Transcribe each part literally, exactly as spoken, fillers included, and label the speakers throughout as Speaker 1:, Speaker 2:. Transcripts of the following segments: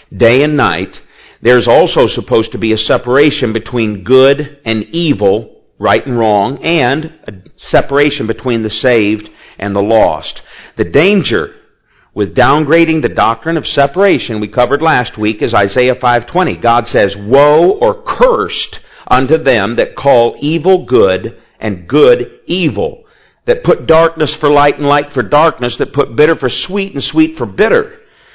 Speaker 1: day and night, there's also supposed to be a separation between good and evil, right and wrong, and a separation between the saved and the lost. The danger with downgrading the doctrine of separation we covered last week is Isaiah five twenty. God says, "Woe or cursed unto them that call evil good and good evil, that put darkness for light and light for darkness, that put bitter for sweet and sweet for bitter."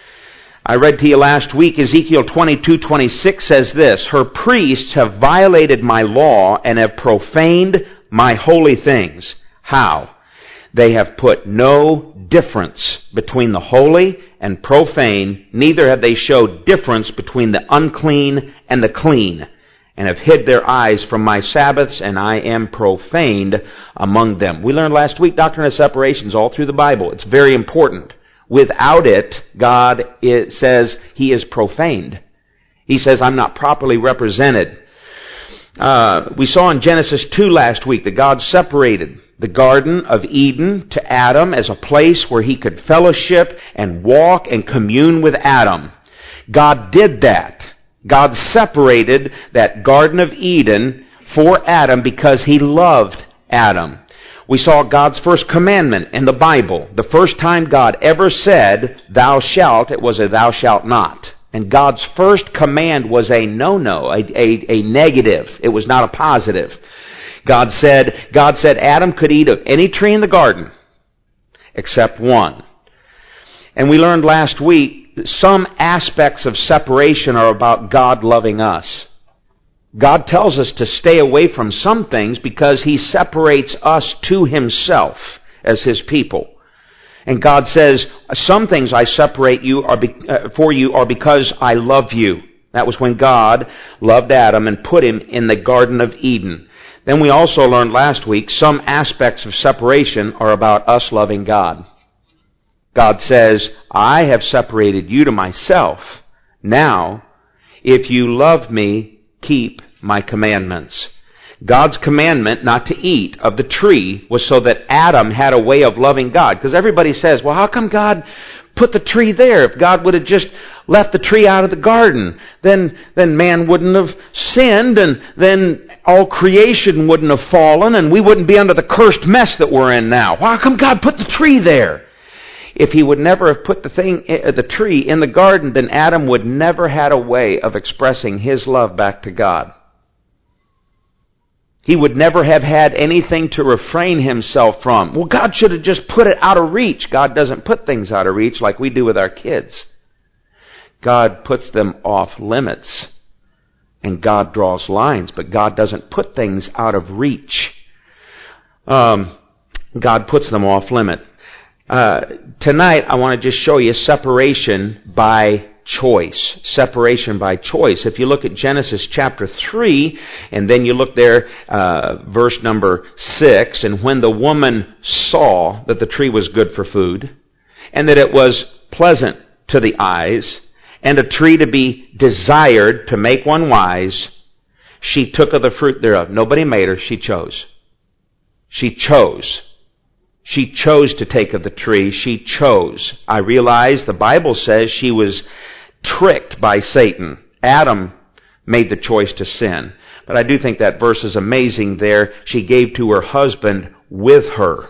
Speaker 1: I read to you last week, Ezekiel twenty-two twenty-six says this, "Her priests have violated my law and have profaned my holy things." How? They have put no difference between the holy and profane, neither have they showed difference between the unclean and the clean, and have hid their eyes from my Sabbaths, and I am profaned among them. We learned last week doctrine of separations all through the Bible. It's very important. Without it, God it says He is profaned. He says, I'm not properly represented. Uh, we saw in Genesis two last week that God separated the Garden of Eden to Adam as a place where he could fellowship and walk and commune with Adam. God did that. God separated that Garden of Eden for Adam because He loved Adam. We saw God's first commandment in the Bible. The first time God ever said, "Thou shalt," it was a "thou shalt not." And God's first command was a no-no, a, a, a negative. It was not a positive. God said, God said Adam could eat of any tree in the garden except one. And we learned last week that some aspects of separation are about God loving us. God tells us to stay away from some things because He separates us to Himself as His people. And God says, some things I separate you are be, uh, for you are because I love you. That was when God loved Adam and put him in the Garden of Eden. Then we also learned last week some aspects of separation are about us loving God. God says, I have separated you to myself. Now, if you love me, keep my commandments. God's commandment not to eat of the tree was so that Adam had a way of loving God. Because everybody says, well, how come God put the tree there? If God would have just left the tree out of the garden, then, then man wouldn't have sinned, and then all creation wouldn't have fallen, and we wouldn't be under the cursed mess that we're in now. How come God put the tree there? If He would never have put the thing, the tree in the garden, then Adam would never had a way of expressing his love back to God. He would never have had anything to refrain himself from. Well, God should have just put it out of reach. God doesn't put things out of reach like we do with our kids. God puts them off limits. And God draws lines, but God doesn't put things out of reach. Um, God puts them off limit. Uh, tonight, I want to just show you separation by choice. Separation by choice. If you look at Genesis chapter three, and then you look there, uh, verse number six, and when the woman saw that the tree was good for food, and that it was pleasant to the eyes, and a tree to be desired to make one wise, she took of the fruit thereof. Nobody made her, she chose. She chose. She chose to take of the tree. She chose. I realize the Bible says she was tricked by Satan. Adam made the choice to sin. But I do think that verse is amazing there. She gave to her husband with her.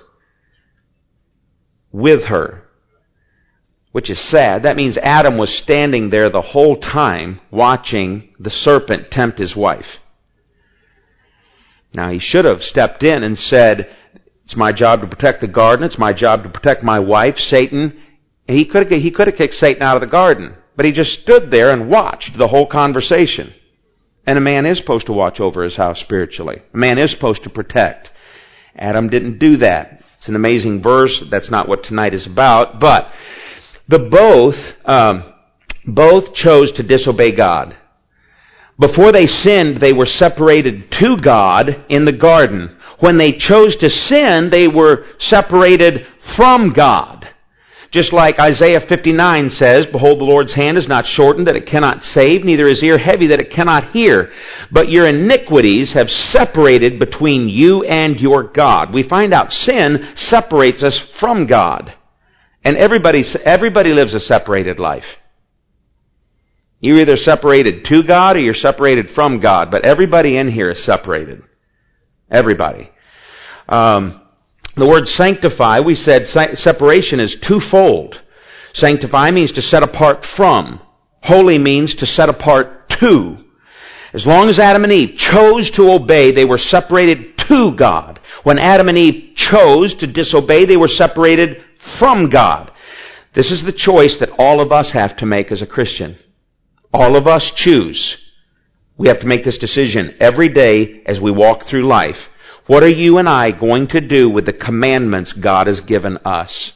Speaker 1: With her. Which is sad. That means Adam was standing there the whole time watching the serpent tempt his wife. Now he should have stepped in and said, it's my job to protect the garden. It's my job to protect my wife, Satan. And he could have, he could have kicked Satan out of the garden. But he just stood there and watched the whole conversation. And a man is supposed to watch over his house spiritually. A man is supposed to protect. Adam didn't do that. It's an amazing verse. That's not what tonight is about. But the both, um, both chose to disobey God. Before they sinned, they were separated to God in the garden. When they chose to sin, they were separated from God. Just like Isaiah fifty-nine says, behold, the Lord's hand is not shortened that it cannot save, neither is ear heavy that it cannot hear. But your iniquities have separated between you and your God. We find out sin separates us from God. And everybody, everybody lives a separated life. You're either separated to God or you're separated from God. But everybody in here is separated. Everybody. Um, the word sanctify, we said separation is twofold. Sanctify means to set apart from. Holy means to set apart to. As long as Adam and Eve chose to obey, they were separated to God. When Adam and Eve chose to disobey, they were separated from God. This is the choice that all of us have to make as a Christian. All of us choose. We have to make this decision every day as we walk through life. What are you and I going to do with the commandments God has given us?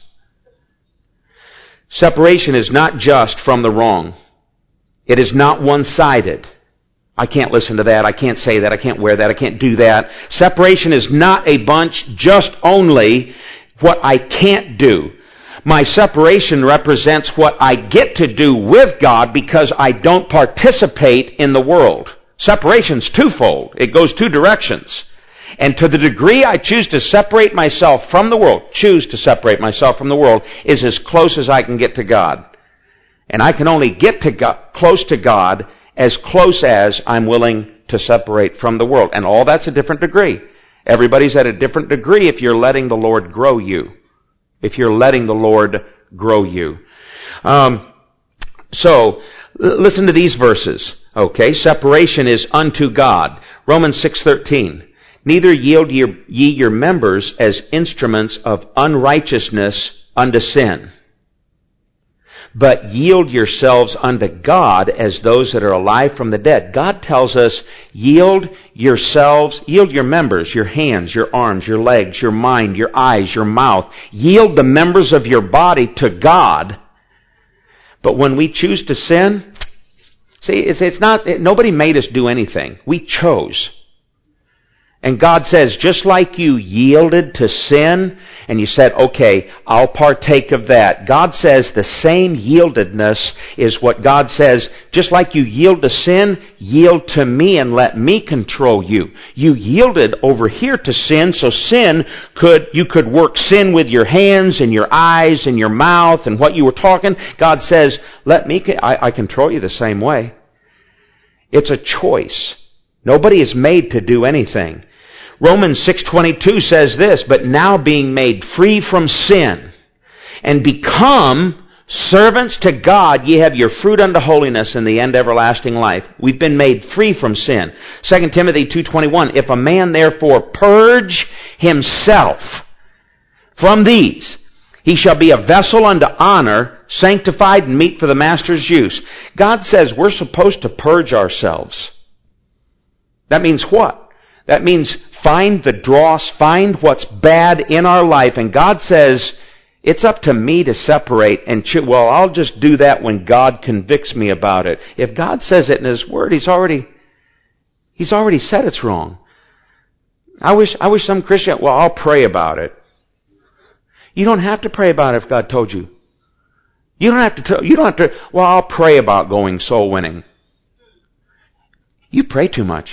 Speaker 1: Separation is not just from the wrong. It is not one-sided. I can't listen to that. I can't say that. I can't wear that. I can't do that. Separation is not a bunch just only what I can't do. My separation represents what I get to do with God because I don't participate in the world. Separation's twofold. It goes two directions. And to the degree I choose to separate myself from the world, choose to separate myself from the world, is as close as I can get to God. And I can only get to God, close to God as close as I'm willing to separate from the world. And all that's a different degree. Everybody's at a different degree if you're letting the Lord grow you. If you're letting the Lord grow you. Um, so, listen to these verses. Okay, separation is unto God. Romans six thirteen. Neither yield ye your members as instruments of unrighteousness unto sin, but yield yourselves unto God as those that are alive from the dead. God tells us, yield yourselves, yield your members, your hands, your arms, your legs, your mind, your eyes, your mouth. Yield the members of your body to God. But when we choose to sin, see, it's, it's not, nobody made us do anything. We chose. And God says, just like you yielded to sin, and you said, okay, I'll partake of that. God says the same yieldedness is what God says, just like you yield to sin, yield to me and let me control you. You yielded over here to sin, so sin could, you could work sin with your hands and your eyes and your mouth and what you were talking. God says, let me, I, I control you the same way. It's a choice. Nobody is made to do anything. Romans six twenty-two says this, but now being made free from sin and become servants to God, ye have your fruit unto holiness and the end everlasting life. We've been made free from sin. Second Timothy two twenty-one, if a man therefore purge himself from these, he shall be a vessel unto honor, sanctified and meet for the master's use. God says we're supposed to purge ourselves. That means what? That means find the dross, find what's bad in our life. And God says, it's up to me to separate and cho- well, I'll just do that when God convicts me about it. If God says it in His Word, He's already, He's already said it's wrong. I wish, I wish some Christian, well, I'll pray about it. You don't have to pray about it if God told you. You don't have to, tell, you don't have to, well, I'll pray about going soul winning. You pray too much.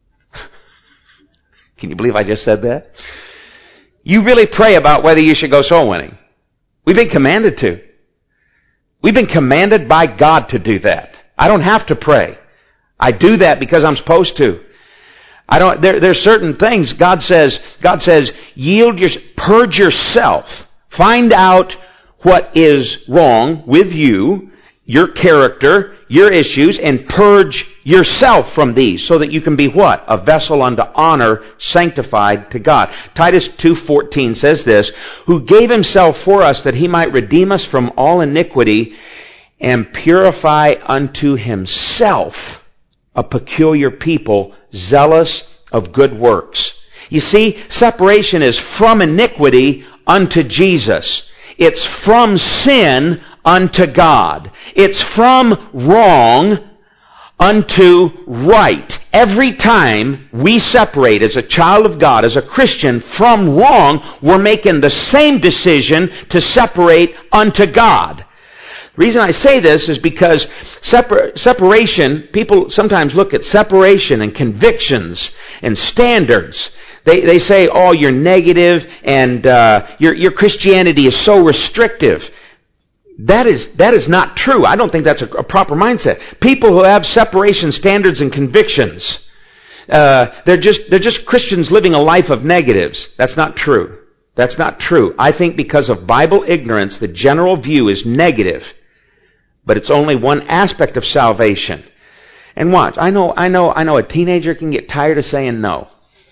Speaker 1: Can you believe I just said that? You really pray about whether you should go soul winning. We've been commanded to. We've been commanded by God to do that. I don't have to pray. I do that because I'm supposed to. I don't, there, there's certain things God says, God says, yield your, purge yourself. Find out what is wrong with you, your character, your issues, and purge yourself from these so that you can be what? A vessel unto honor, sanctified to God. Titus two fourteen says this, who gave Himself for us that He might redeem us from all iniquity and purify unto Himself a peculiar people, zealous of good works. You see, separation is from iniquity unto Jesus. It's from sin unto God. It's from wrong unto right. Every time we separate as a child of God, as a Christian, from wrong, we're making the same decision to separate unto God. The reason I say this is because separ- separation, people sometimes look at separation and convictions and standards. They they say, oh, you're negative and uh, your your Christianity is so restrictive. That is, that is not true. I don't think that's a, a proper mindset. People who have separation standards and convictions, uh, they're just, they're just Christians living a life of negatives. That's not true. That's not true. I think because of Bible ignorance, the general view is negative. But it's only one aspect of salvation. And watch, I know, I know, I know a teenager can get tired of saying no.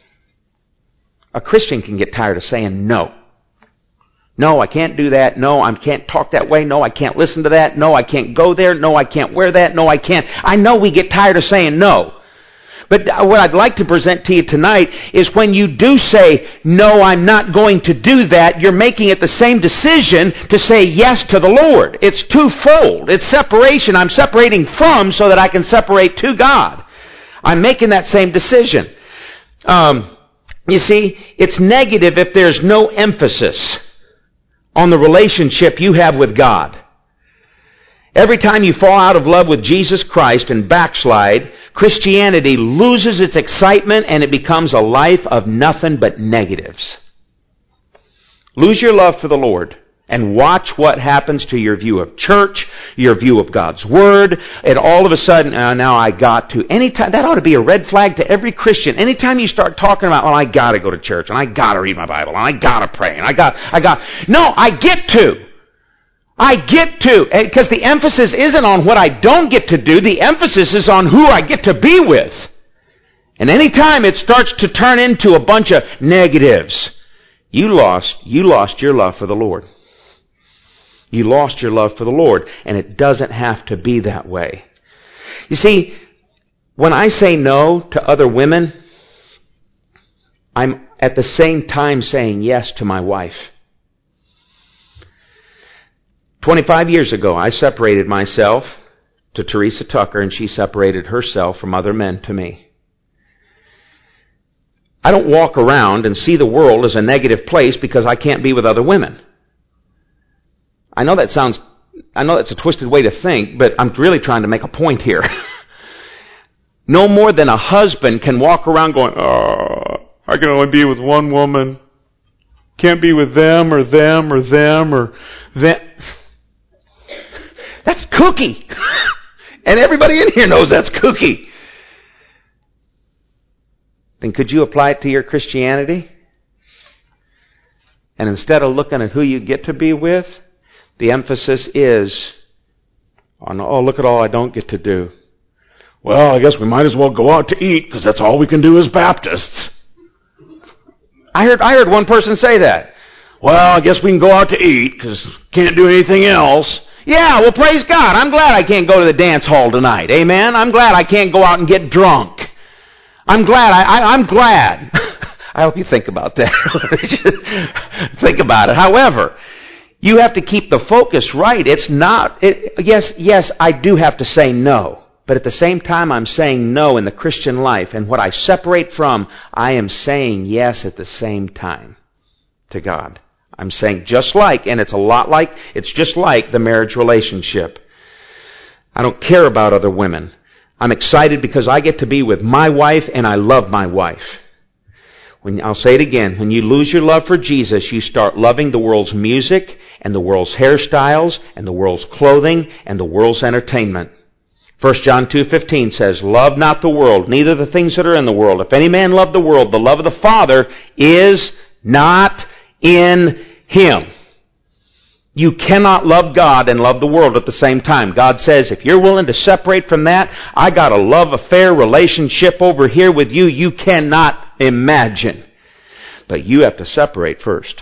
Speaker 1: A Christian can get tired of saying no. No, I can't do that. No, I can't talk that way. No, I can't listen to that. No, I can't go there. No, I can't wear that. No, I can't. I know we get tired of saying no. But what I'd like to present to you tonight is when you do say, no, I'm not going to do that, you're making it the same decision to say yes to the Lord. It's twofold. It's separation. I'm separating from so that I can separate to God. I'm making that same decision. Um, you see, it's negative if there's no emphasis on the relationship you have with God. Every time you fall out of love with Jesus Christ and backslide, Christianity loses its excitement and it becomes a life of nothing but negatives. Lose your love for the Lord and watch what happens to your view of church, your view of God's Word, and all of a sudden, uh, now I got to. Anytime, that ought to be a red flag to every Christian. Anytime you start talking about, well, I gotta go to church, and I gotta read my Bible, and I gotta pray, and I got, I got, no, I get to. I get to, because the emphasis isn't on what I don't get to do, the emphasis is on who I get to be with. And anytime it starts to turn into a bunch of negatives, you lost, you lost your love for the Lord. You lost your love for the Lord, and it doesn't have to be that way. You see, when I say no to other women, I'm at the same time saying yes to my wife. twenty-five years ago, I separated myself to Teresa Tucker, and she separated herself from other men to me. I don't walk around and see the world as a negative place because I can't be with other women. I know that sounds, I know that's a twisted way to think, but I'm really trying to make a point here. No more than a husband can walk around going, oh, I can only be with one woman. Can't be with them or them or them or them. That's kooky. And everybody in here knows that's kooky. Then could you apply it to your Christianity? And instead of looking at who you get to be with, the emphasis is on, oh, look at all I don't get to do. Well, I guess we might as well go out to eat because that's all we can do as Baptists. I heard, I heard one person say that. Well, I guess we can go out to eat because can't do anything else. Yeah, well, praise God. I'm glad I can't go to the dance hall tonight. Amen? I'm glad I can't go out and get drunk. I'm glad. I, I, I'm glad. I hope you think about that. Think about it. However, you have to keep the focus right. It's not, it, yes, yes, I do have to say no. But at the same time, I'm saying no in the Christian life. And what I separate from, I am saying yes at the same time to God. I'm saying just like, and it's a lot like, it's just like the marriage relationship. I don't care about other women. I'm excited because I get to be with my wife and I love my wife. When, I'll say it again, when you lose your love for Jesus, you start loving the world's music and the world's hairstyles and the world's clothing and the world's entertainment. First John two fifteen says, love not the world, neither the things that are in the world. If any man love the world, the love of the Father is not in him. You cannot love God and love the world at the same time. God says, if you're willing to separate from that, I got a love affair relationship over here with you you cannot imagine. But you have to separate first.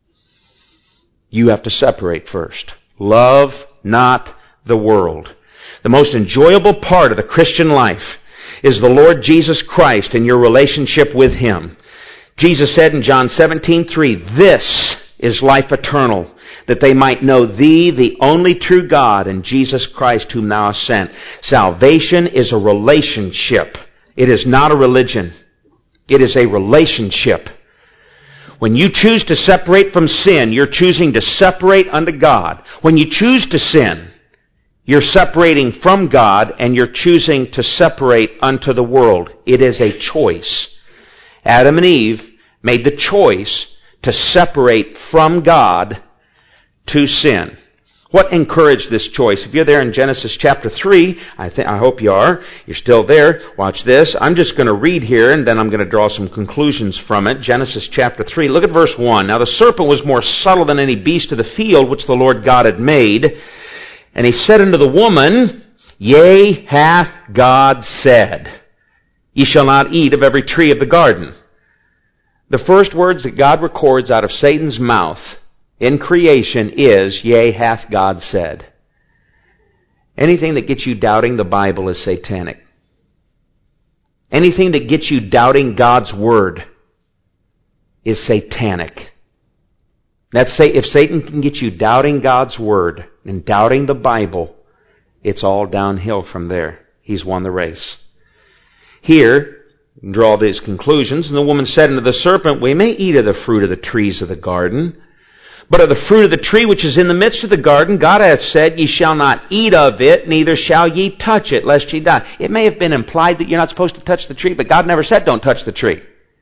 Speaker 1: You have to separate first. Love not the world. The most enjoyable part of the Christian life is the Lord Jesus Christ and your relationship with Him. Jesus said in John seventeen three, this is life eternal, that they might know Thee, the only true God, and Jesus Christ whom Thou hast sent. Salvation is a relationship. It is not a religion. It is a relationship. When you choose to separate from sin, you're choosing to separate unto God. When you choose to sin, you're separating from God and you're choosing to separate unto the world. It is a choice. Adam and Eve made the choice to separate from God to sin. What encouraged this choice? If you're there in Genesis chapter three, I think, I hope you are. You're still there. Watch this. I'm just going to read here and then I'm going to draw some conclusions from it. Genesis chapter three. Look at verse one. Now the serpent was more subtle than any beast of the field which the Lord God had made. And he said unto the woman, Yea, hath God said, Ye shall not eat of every tree of the garden. The first words that God records out of Satan's mouth in creation is, Yea, hath God said. Anything that gets you doubting the Bible is satanic. Anything that gets you doubting God's Word is satanic. That's say, if Satan can get you doubting God's Word and doubting the Bible, it's all downhill from there. He's won the race. Here, draw these conclusions. And the woman said unto the serpent, We may eat of the fruit of the trees of the garden, but of the fruit of the tree which is in the midst of the garden, God hath said, Ye shall not eat of it, neither shall ye touch it, lest ye die. It may have been implied that you're not supposed to touch the tree, but God never said don't touch the tree.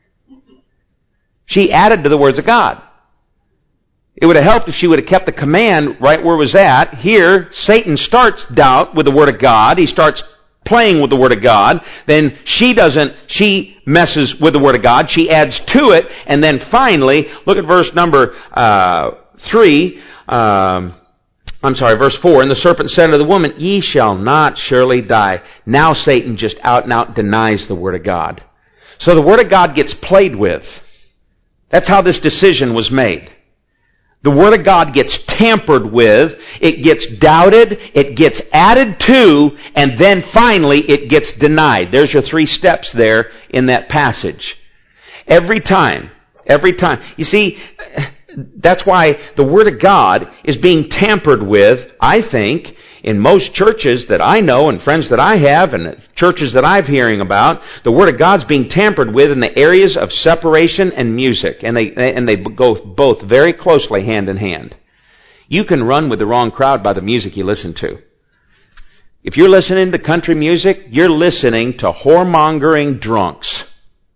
Speaker 1: She added to the words of God. It would have helped if she would have kept the command right where it was at. Here, Satan starts doubt with the Word of God. He starts playing with the Word of God. Then she doesn't, she messes with the Word of God. She adds to it. And then finally, look at verse number uh, three. Um, I'm sorry, verse four. And the serpent said unto the woman, Ye shall not surely die. Now Satan just out and out denies the Word of God. So the Word of God gets played with. That's how this decision was made. The Word of God gets tampered with, it gets doubted, it gets added to, and then finally it gets denied. There's your three steps there in that passage. Every time, every time. You see, that's why the Word of God is being tampered with, I think, in most churches that I know and friends that I have and churches that I'm hearing about. The Word of God's being tampered with in the areas of separation and music. And they, and they go both very closely hand in hand. You can run with the wrong crowd by the music you listen to. If you're listening to country music, you're listening to whoremongering drunks.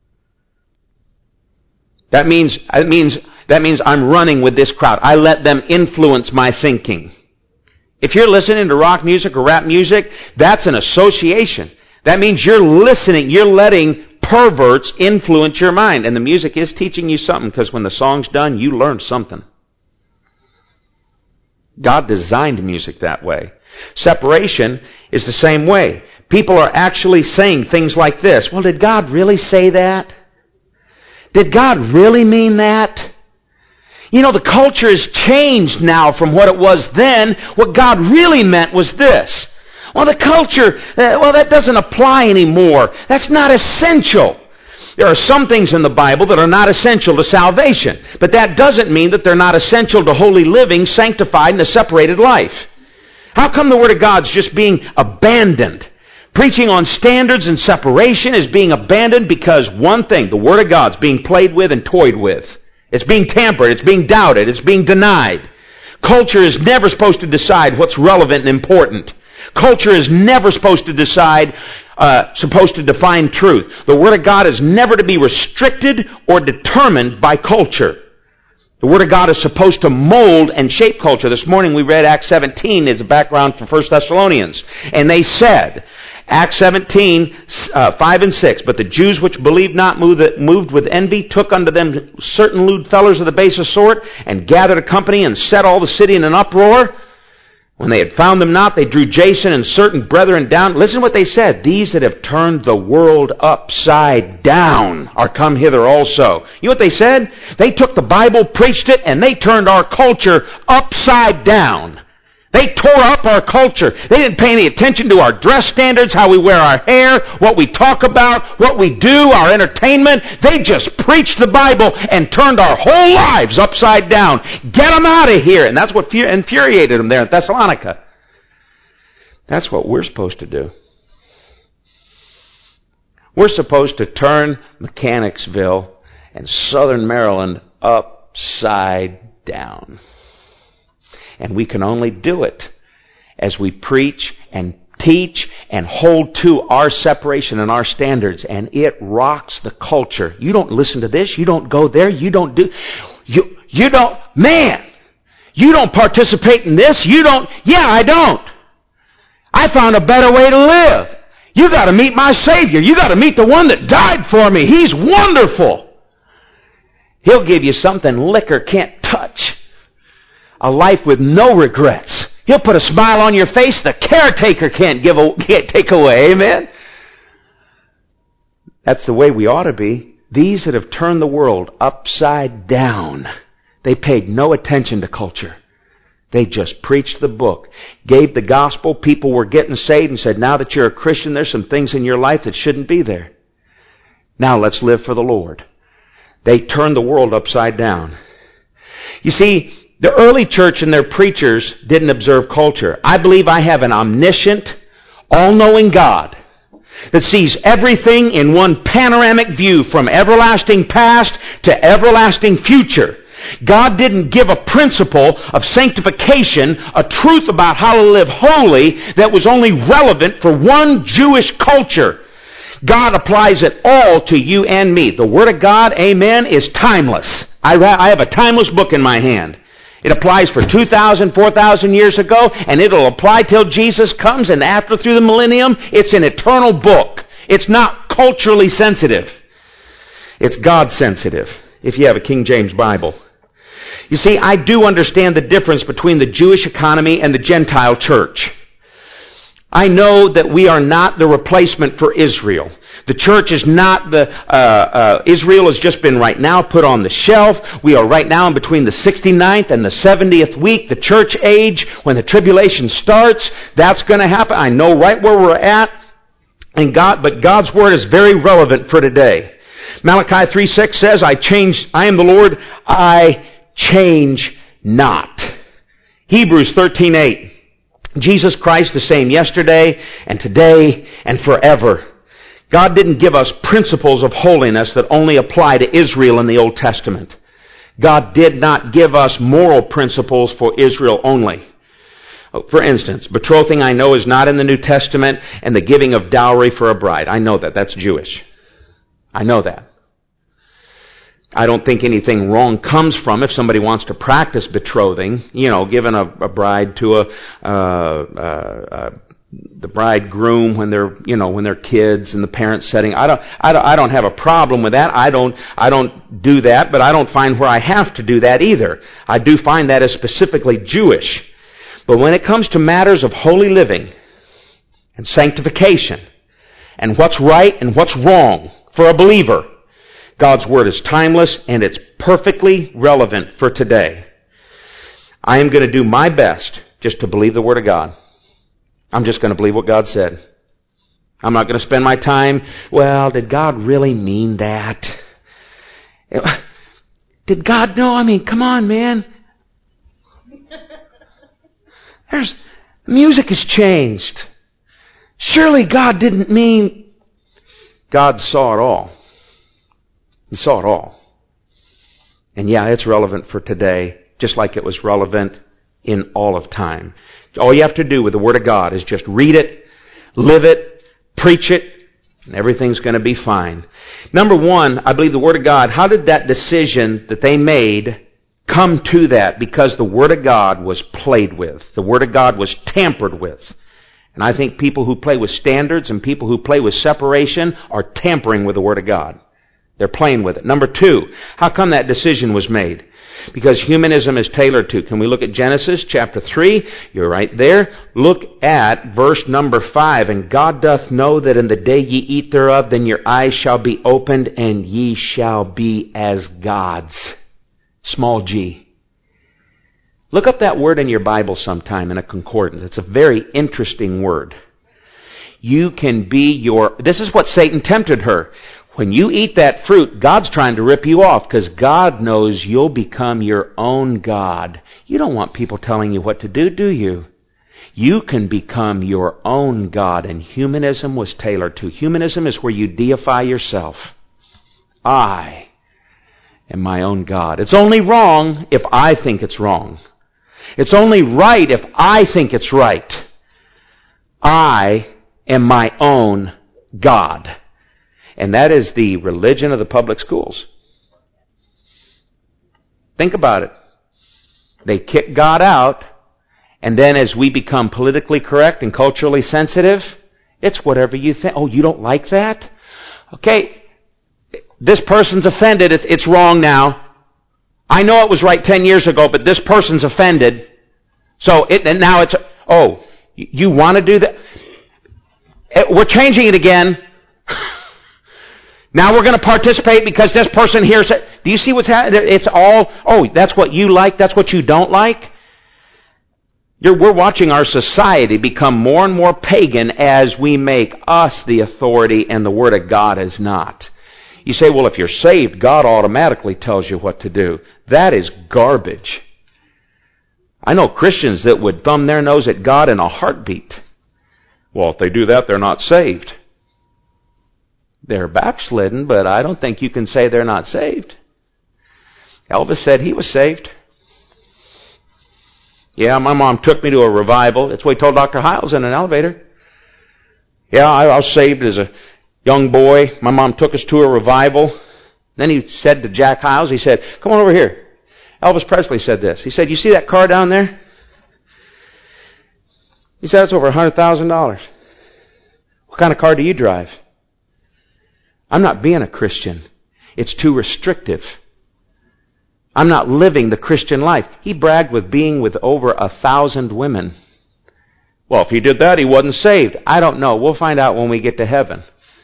Speaker 1: That means, that means, that means I'm running with this crowd. I let them influence my thinking. If you're listening to rock music or rap music, that's an association. That means you're listening, you're letting perverts influence your mind. And the music is teaching you something, because when the song's done, you learn something. God designed music that way. Separation is the same way. People are actually saying things like this. Well, did God really say that? Did God really mean that? You know, the culture has changed now from what it was then. What God really meant was this. Well, the culture, uh, well, that doesn't apply anymore. That's not essential. There are some things in the Bible that are not essential to salvation. But that doesn't mean that they're not essential to holy living, sanctified, and a separated life. How come the Word of God's just being abandoned? Preaching on standards and separation is being abandoned because one thing, the Word of God's being played with and toyed with. It's being tampered, it's being doubted, it's being denied. Culture is never supposed to decide what's relevant and important. Culture is never supposed to decide, uh, supposed to define truth. The Word of God is never to be restricted or determined by culture. The Word of God is supposed to mold and shape culture. This morning we read Acts seventeen as a background for First Thessalonians. And they said, Acts seventeen, uh, five and six, But the Jews which believed not, moved with envy, took unto them certain lewd fellows of the basest sort, and gathered a company, and set all the city in an uproar. When they had found them not, they drew Jason and certain brethren down. Listen to what they said. These that have turned the world upside down are come hither also. You know what they said? They took the Bible, preached it, and they turned our culture upside down. They tore up our culture. They didn't pay any attention to our dress standards, how we wear our hair, what we talk about, what we do, our entertainment. They just preached the Bible and turned our whole lives upside down. Get them out of here. And that's what infuriated them there in Thessalonica. That's what we're supposed to do. We're supposed to turn Mechanicsville and Southern Maryland upside down. And we can only do it as we preach and teach and hold to our separation and our standards. And it rocks the culture. You don't listen to this. You don't go there. You don't do... You, you don't... Man! You don't participate in this. You don't. Yeah, I don't. I found a better way to live. You got to meet my Savior. You got to meet the one that died for me. He's wonderful. He'll give you something liquor can't touch. A life with no regrets. He'll put a smile on your face the caretaker can't give a, can't take away. Amen? That's the way we ought to be. These that have turned the world upside down, they paid no attention to culture. They just preached the book, gave the gospel. People were getting saved and said, now that you're a Christian, there's some things in your life that shouldn't be there. Now let's live for the Lord. They turned the world upside down. You see, the early church and their preachers didn't observe culture. I believe I have an omniscient, all-knowing God that sees everything in one panoramic view from everlasting past to everlasting future. God didn't give a principle of sanctification, a truth about how to live holy that was only relevant for one Jewish culture. God applies it all to you and me. The Word of God, amen, is timeless. I have a timeless book in my hand. It applies for two thousand, four thousand years ago, and it'll apply till Jesus comes, and after through the millennium, it's an eternal book. It's not culturally sensitive. It's God sensitive, if you have a King James Bible. You see, I do understand the difference between the Jewish economy and the Gentile church. I know that we are not the replacement for Israel. The church is not the, uh, uh, Israel has just been right now put on the shelf. We are right now in between the sixty-ninth and the seventieth week, the church age, when the tribulation starts. That's going to happen. I know right where we're at. And God, but God's Word is very relevant for today. Malachi three six says, I change, I am the Lord, I change not. Hebrews thirteen eight. Jesus Christ the same yesterday and today and forever. God didn't give us principles of holiness that only apply to Israel in the Old Testament. God did not give us moral principles for Israel only. For instance, betrothing I know is not in the New Testament, and the giving of dowry for a bride. I know that. That's Jewish. I know that. I don't think anything wrong comes from if somebody wants to practice betrothing, you know, giving a, a bride to a, uh, uh, uh, the bridegroom when they're, you know, when they're kids and the parents setting. I don't, I don't, I don't have a problem with that. I don't, I don't do that, but I don't find where I have to do that either. I do find that as specifically Jewish. But when it comes to matters of holy living and sanctification and what's right and what's wrong for a believer, God's Word is timeless and it's perfectly relevant for today. I am going to do my best just to believe the Word of God. I'm just going to believe what God said. I'm not going to spend my time, well, did God really mean that? Did God know? I mean, come on, man. There's, music has changed. Surely God didn't mean... God saw it all. He saw it all. And yeah, it's relevant for today, just like it was relevant in all of time. All you have to do with the Word of God is just read it, live it, preach it, and everything's going to be fine. Number one, I believe the Word of God, how did that decision that they made come to that? Because the Word of God was played with. The Word of God was tampered with. And I think people who play with standards and people who play with separation are tampering with the Word of God. They're playing with it. Number two, how come that decision was made? Because humanism is tailored to. Can we look at Genesis chapter three? You're right there. Look at verse number five. And God doth know that in the day ye eat thereof, then your eyes shall be opened, and ye shall be as gods. Small g. Look up that word in your Bible sometime in a concordance. It's a very interesting word. You can be your... This is what Satan tempted her. When you eat that fruit, God's trying to rip you off because God knows you'll become your own God. You don't want people telling you what to do, do you? You can become your own God, and humanism was tailored to. Humanism is where you deify yourself. I am my own God. It's only wrong if I think it's wrong. It's only right if I think it's right. I am my own God. And that is the religion of the public schools. Think about it. They kick God out, and then as we become politically correct and culturally sensitive, it's whatever you think. Oh, you don't like that? Okay, this person's offended. It's, it's wrong now. I know it was right ten years ago, but this person's offended. So it, and now it's, oh, you want to do that? We're changing it again. Now we're going to participate because this person here said, do you see what's happening? It's all, oh, that's what you like, that's what you don't like? You're, we're watching our society become more and more pagan as we make us the authority and the Word of God is not. You say, well, if you're saved, God automatically tells you what to do. That is garbage. I know Christians that would thumb their nose at God in a heartbeat. Well, if they do that, they're not saved. They're backslidden, but I don't think you can say they're not saved. Elvis said he was saved. Yeah, my mom took me to a revival. That's what he told Doctor Hiles in an elevator. Yeah, I was saved as a young boy. My mom took us to a revival. Then he said to Jack Hiles, he said, come on over here. Elvis Presley said this. He said, you see that car down there? He said, it's over one hundred thousand dollars. What kind of car do you drive? I'm not being a Christian. It's too restrictive. I'm not living the Christian life. He bragged with being with over a thousand women. Well, if he did that, he wasn't saved. I don't know. We'll find out when we get to heaven.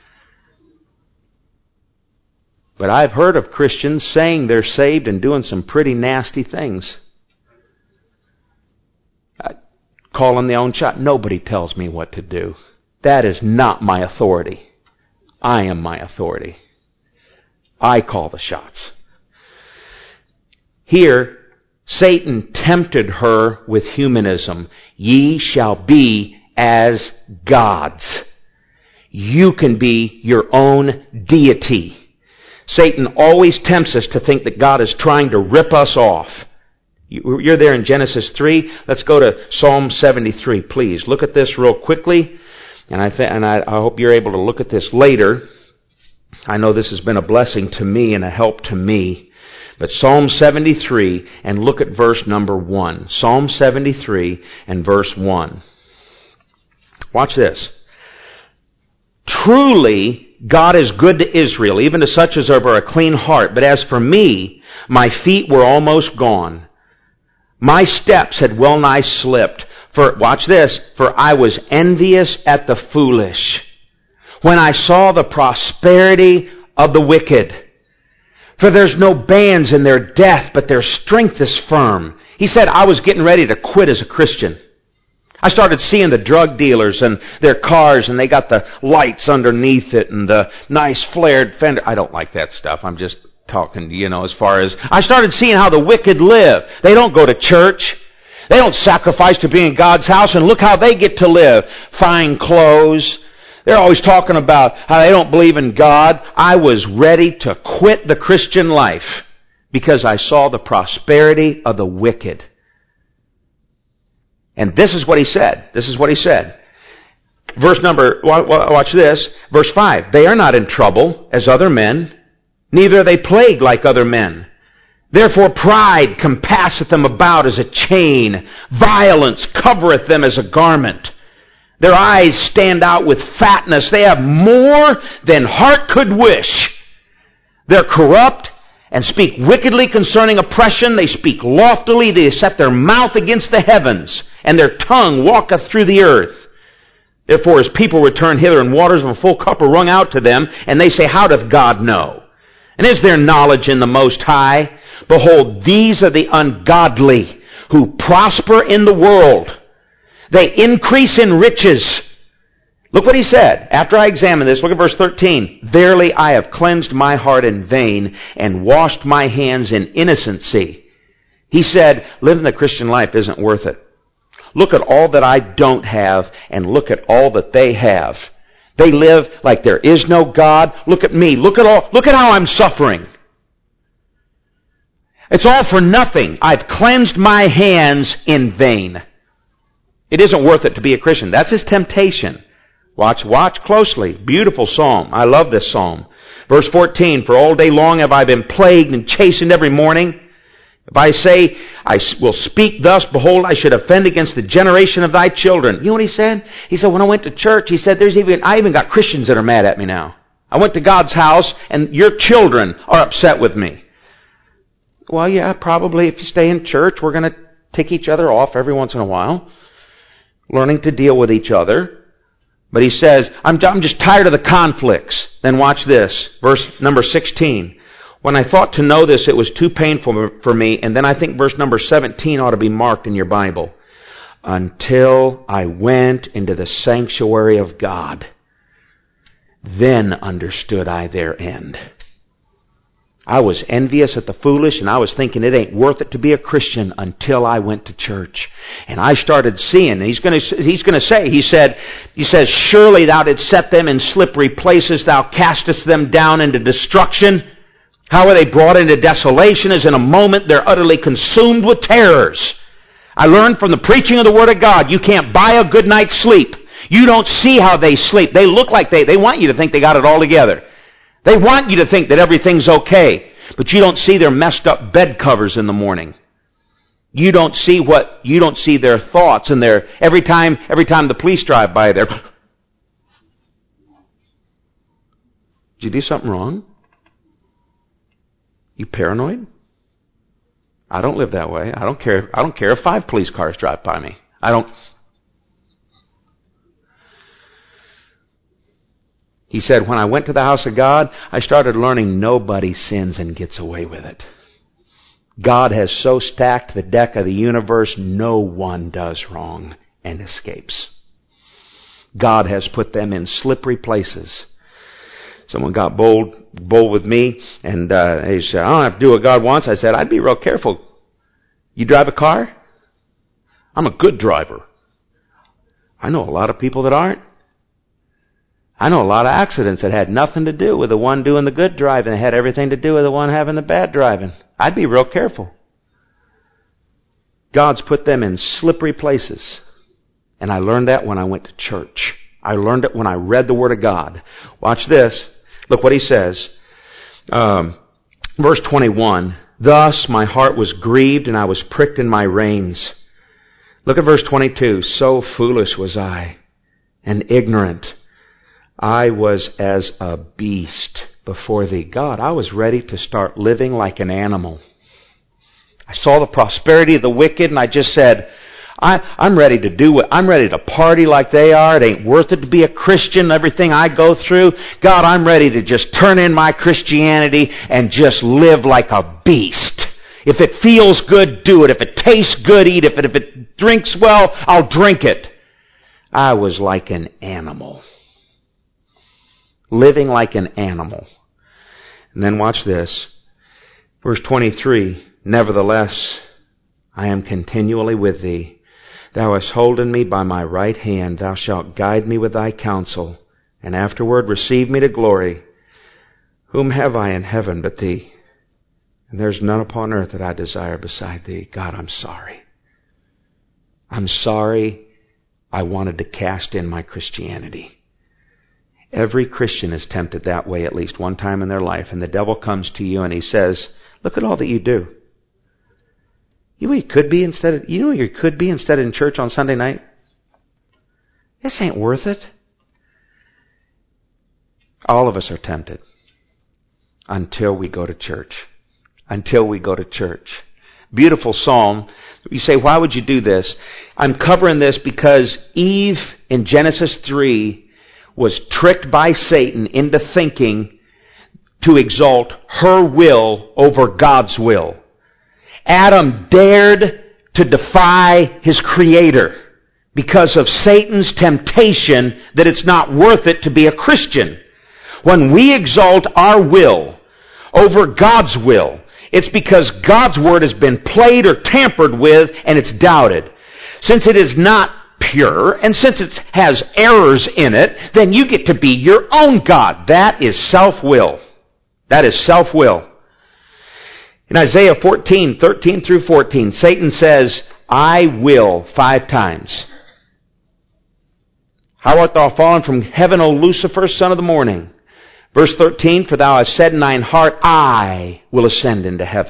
Speaker 1: But I've heard of Christians saying they're saved and doing some pretty nasty things. Calling their own shot. Nobody tells me what to do. That is not my authority. I am my authority. I call the shots. Here, Satan tempted her with humanism. Ye shall be as gods. You can be your own deity. Satan always tempts us to think that God is trying to rip us off. You're there in Genesis three. Let's go to Psalm seventy-three, please. Look at this real quickly. And I th- and I, I hope you're able to look at this later. I know this has been a blessing to me and a help to me. But Psalm seventy-three, and look at verse number one. Psalm seventy-three and verse one. Watch this. Truly, God is good to Israel, even to such as are of a clean heart. But as for me, my feet were almost gone. My steps had well nigh slipped. For, watch this, for I was envious at the foolish, when I saw the prosperity of the wicked. For there's no bands in their death, but their strength is firm. He said, I was getting ready to quit as a Christian. I started seeing the drug dealers and their cars, and they got the lights underneath it and the nice flared fender. I don't like that stuff. I'm just talking, you know, as far as... I started seeing how the wicked live. They don't go to church. They don't sacrifice to be in God's house, and look how they get to live. Fine clothes. They're always talking about how they don't believe in God. I was ready to quit the Christian life because I saw the prosperity of the wicked. And this is what he said. This is what he said. Verse number, watch this. Verse five. They are not in trouble as other men, neither are they plagued like other men. Therefore pride compasseth them about as a chain. Violence covereth them as a garment. Their eyes stand out with fatness. They have more than heart could wish. They're corrupt and speak wickedly concerning oppression. They speak loftily. They set their mouth against the heavens, and their tongue walketh through the earth. Therefore as people return hither, and waters of a full cup are wrung out to them, and they say, how doth God know? And is there knowledge in the Most High? Behold, these are the ungodly who prosper in the world. They increase in riches. Look what he said. After I examine this, look at verse thirteen. Verily I have cleansed my heart in vain and washed my hands in innocency. He said, living the Christian life isn't worth it. Look at all that I don't have and look at all that they have. They live like there is no God. Look at me. Look at all, look at how I'm suffering. It's all for nothing. I've cleansed my hands in vain. It isn't worth it to be a Christian. That's his temptation. Watch, watch closely. Beautiful psalm. I love this psalm. Verse fourteen, for all day long have I been plagued and chastened every morning. If I say, I will speak thus, behold, I should offend against the generation of thy children. You know what he said? He said, when I went to church, he said, there's even, I even got Christians that are mad at me now. I went to God's house, and your children are upset with me. Well, yeah, probably if you stay in church, we're going to tick each other off every once in a while, learning to deal with each other. But he says, I'm, I'm just tired of the conflicts. Then watch this, verse number sixteen. When I thought to know this, it was too painful for me. And then I think verse number seventeen ought to be marked in your Bible. Until I went into the sanctuary of God, then understood I their end. I was envious at the foolish, and I was thinking it ain't worth it to be a Christian until I went to church. And I started seeing, and he's going to, he's going to say, he said, he says, surely thou didst set them in slippery places, thou castest them down into destruction. How are they brought into desolation? As in a moment they're utterly consumed with terrors. I learned from the preaching of the Word of God, you can't buy a good night's sleep. You don't see how they sleep. They look like they, they want you to think they got it all together. They want you to think that everything's okay, but you don't see their messed up bed covers in the morning. You don't see what, you don't see their thoughts and their, every time, every time the police drive by there. Did you do something wrong? You paranoid? I don't live that way. I don't care, I don't care if five police cars drive by me. I don't. He said, when I went to the house of God, I started learning nobody sins and gets away with it. God has so stacked the deck of the universe, no one does wrong and escapes. God has put them in slippery places. Someone got bold, bold with me, and uh, he said, I don't have to do what God wants. I said, I'd be real careful. You drive a car? I'm a good driver. I know a lot of people that aren't. I know a lot of accidents that had nothing to do with the one doing the good driving. It had everything to do with the one having the bad driving. I'd be real careful. God's put them in slippery places. And I learned that when I went to church. I learned it when I read the Word of God. Watch this. Look what he says. Um, verse twenty-one. Thus my heart was grieved and I was pricked in my reins. Look at verse twenty-two. So foolish was I and ignorant. I was as a beast before thee. God, I was ready to start living like an animal. I saw the prosperity of the wicked and I just said, I, I'm ready to do it. I'm ready to party like they are. It ain't worth it to be a Christian, everything I go through. God, I'm ready to just turn in my Christianity and just live like a beast. If it feels good, do it. If it tastes good, eat it. If it drinks well, I'll drink it. I was like an animal. Living like an animal. And then watch this. Verse twenty-three. Nevertheless, I am continually with thee. Thou hast holden me by my right hand. Thou shalt guide me with thy counsel, and afterward receive me to glory. Whom have I in heaven but thee? And there's none upon earth that I desire beside thee. God, I'm sorry. I'm sorry I wanted to cast in my Christianity. Every Christian is tempted that way at least one time in their life. And the devil comes to you and he says, look at all that you do. You know what you could be instead of, you know what you could be instead of in church on Sunday night? This ain't worth it. All of us are tempted until we go to church. Until we go to church. Beautiful psalm. You say, why would you do this? I'm covering this because Eve in Genesis three was tricked by Satan into thinking to exalt her will over God's will. Adam dared to defy his Creator because of Satan's temptation that it's not worth it to be a Christian. When we exalt our will over God's will, it's because God's Word has been played or tampered with and it's doubted. Since it is not pure, and since it has errors in it, then you get to be your own God. That is self-will. That is self-will. In Isaiah fourteen, thirteen through fourteen, Satan says, I will, five times. How art thou fallen from heaven, O Lucifer, son of the morning? Verse thirteen, for thou hast said in thine heart, I will ascend into heaven.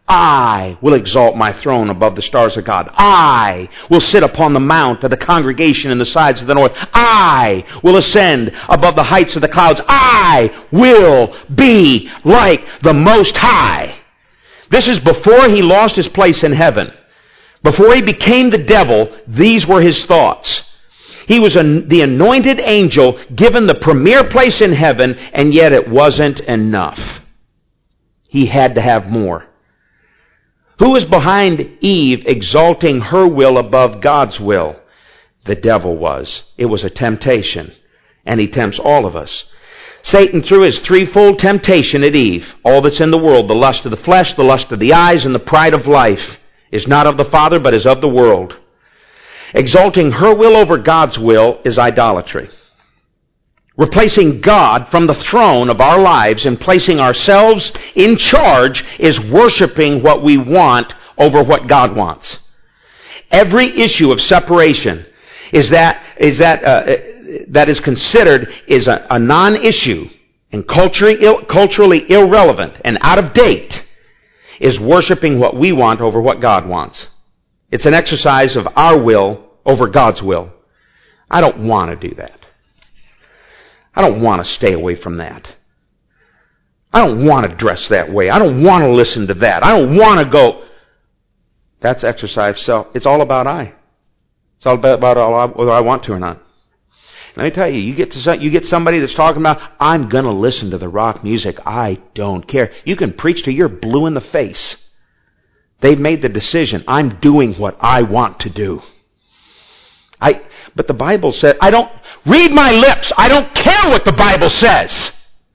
Speaker 1: I will exalt my throne above the stars of God. I will sit upon the mount of the congregation in the sides of the north. I will ascend above the heights of the clouds. I will be like the Most High. This is before he lost his place in heaven. Before he became the devil, these were his thoughts. He was an, the anointed angel given the premier place in heaven, and yet it wasn't enough. He had to have more. Who was behind Eve exalting her will above God's will? The devil was. It was a temptation, and he tempts all of us. Satan threw his threefold temptation at Eve. All that's in the world, the lust of the flesh, the lust of the eyes, and the pride of life, is not of the Father, but is of the world. Exalting her will over God's will is idolatry. Replacing God from the throne of our lives and placing ourselves in charge is worshiping what we want over what God wants. Every issue of separation is that is that uh, that is considered is a, a non-issue and culturally Ill, culturally irrelevant and out of date is worshiping what we want over what God wants. It's an exercise of our will over God's will. I don't want to do that. I don't want to stay away from that. I don't want to dress that way. I don't want to listen to that. I don't want to go. That's exercise self. It's all about I. It's all about, about whether I want to or not. Let me tell you, you get to you get somebody that's talking about, I'm going to listen to the rock music. I don't care. You can preach till you're blue in the face. They've made the decision. I'm doing what I want to do. I, but the Bible said, I don't, read my lips. I don't care what the Bible says.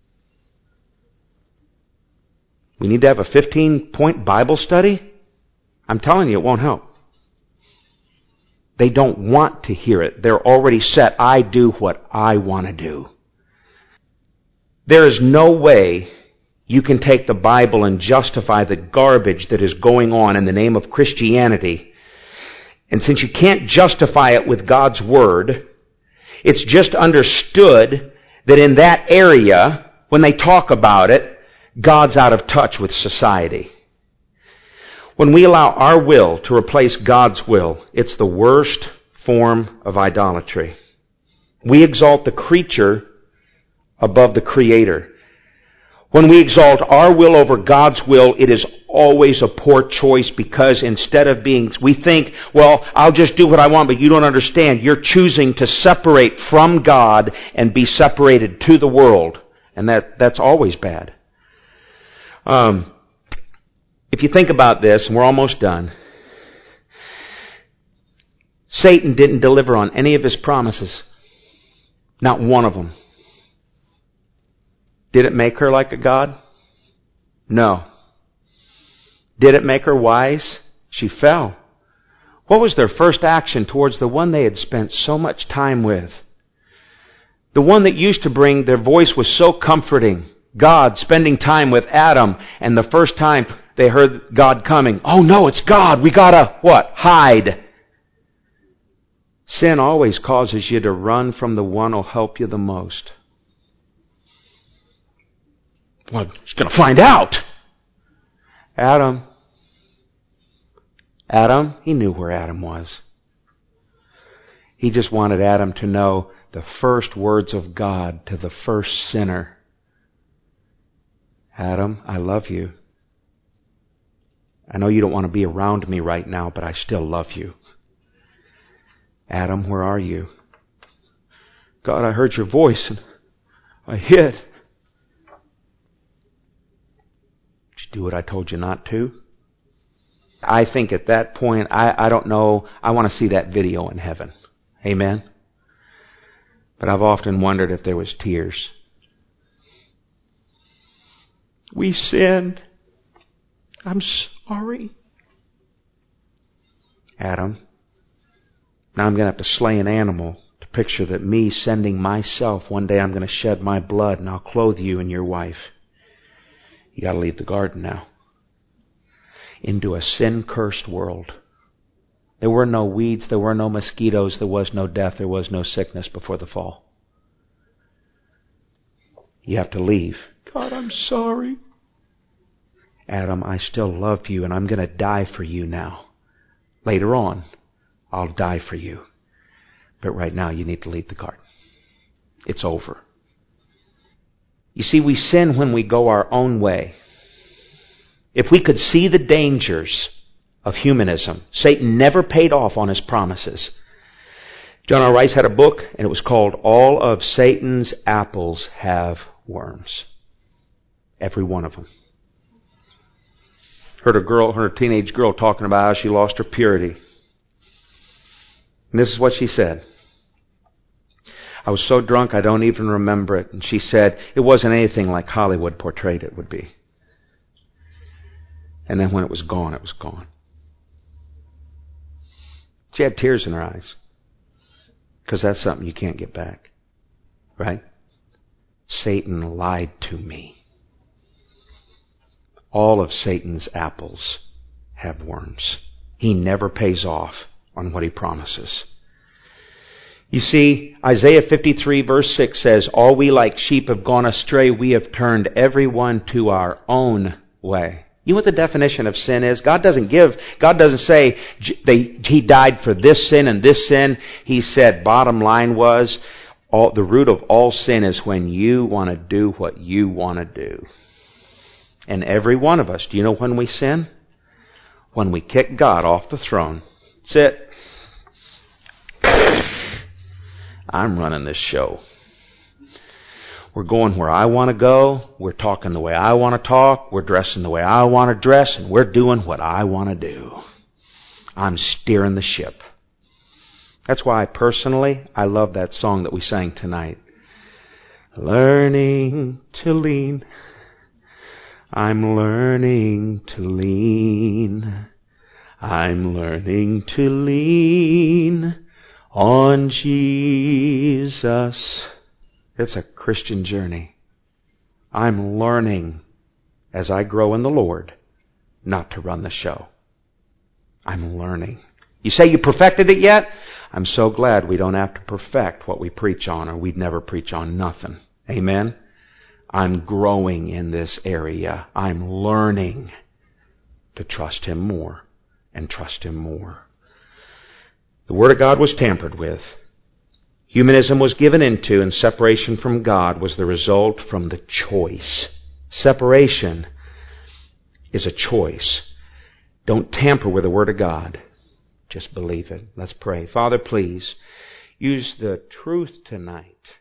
Speaker 1: We need to have a fifteen-point Bible study? I'm telling you, it won't help. They don't want to hear it. They're already set. I do what I want to do. There is no way you can take the Bible and justify the garbage that is going on in the name of Christianity. And since you can't justify it with God's Word, it's just understood that in that area, when they talk about it, God's out of touch with society. When we allow our will to replace God's will, it's the worst form of idolatry. We exalt the creature above the Creator. When we exalt our will over God's will, it is always a poor choice because instead of being, we think, well, I'll just do what I want, but you don't understand. You're choosing to separate from God and be separated to the world. And that, that's always bad. Um, if you think about this, and we're almost done, Satan didn't deliver on any of his promises. Not one of them. Did it make her like a god? No. Did it make her wise? She fell. What was their first action towards the one they had spent so much time with? The one that used to bring, their voice was so comforting. God spending time with Adam, and the first time they heard God coming, oh no, it's God, we gotta, what? Hide. Sin always causes you to run from the one who'll help you the most. Well, he's going to find out. Adam. Adam, he knew where Adam was. He just wanted Adam to know the first words of God to the first sinner. Adam, I love you. I know you don't want to be around me right now, but I still love you. Adam, where are you? God, I heard your voice and I hid. Did you do what I told you not to? I think at that point, I, I don't know, I want to see that video in heaven. Amen? But I've often wondered if there was tears. We sinned. I'm sorry. Adam, now I'm going to have to slay an animal to picture that me sending myself, one day I'm going to shed my blood and I'll clothe you and your wife. You got to leave the garden now. Into a sin-cursed world. There were no weeds, there were no mosquitoes, there was no death, there was no sickness before the fall. You have to leave. God, I'm sorry. Adam, I still love you and I'm going to die for you now. Later on, I'll die for you. But right now you need to leave the garden. It's over. You see, we sin when we go our own way. If we could see the dangers of humanism, Satan never paid off on his promises. John R. Rice had a book, and it was called All of Satan's Apples Have Worms. Every one of them. Heard a girl, heard a teenage girl talking about how she lost her purity. And this is what she said. I was so drunk I don't even remember it. And she said it wasn't anything like Hollywood portrayed it would be. And then when it was gone, it was gone. She had tears in her eyes. Because that's something you can't get back. Right? Satan lied to me. All of Satan's apples have worms. He never pays off on what he promises. You see, Isaiah fifty-three verse six says, all we like sheep have gone astray. We have turned everyone to our own way. You know what the definition of sin is? God doesn't give, God doesn't say they, He died for this sin and this sin. He said bottom line was, all, the root of all sin is when you want to do what you want to do. And every one of us, do you know when we sin? When we kick God off the throne. That's it. I'm running this show. We're going where I want to go. We're talking the way I want to talk. We're dressing the way I want to dress. And we're doing what I want to do. I'm steering the ship. That's why personally, I love that song that we sang tonight. Learning to lean. I'm learning to lean. I'm learning to lean on Jesus. It's a Christian journey. I'm learning as I grow in the Lord not to run the show. I'm learning. You say you perfected it yet? I'm so glad we don't have to perfect what we preach on, or we'd never preach on nothing. Amen? I'm growing in this area. I'm learning to trust Him more and trust Him more. The Word of God was tampered with. Humanism was given into, and separation from God was the result from the choice. Separation is a choice. Don't tamper with the Word of God. Just believe it. Let's pray. Father, please use the truth tonight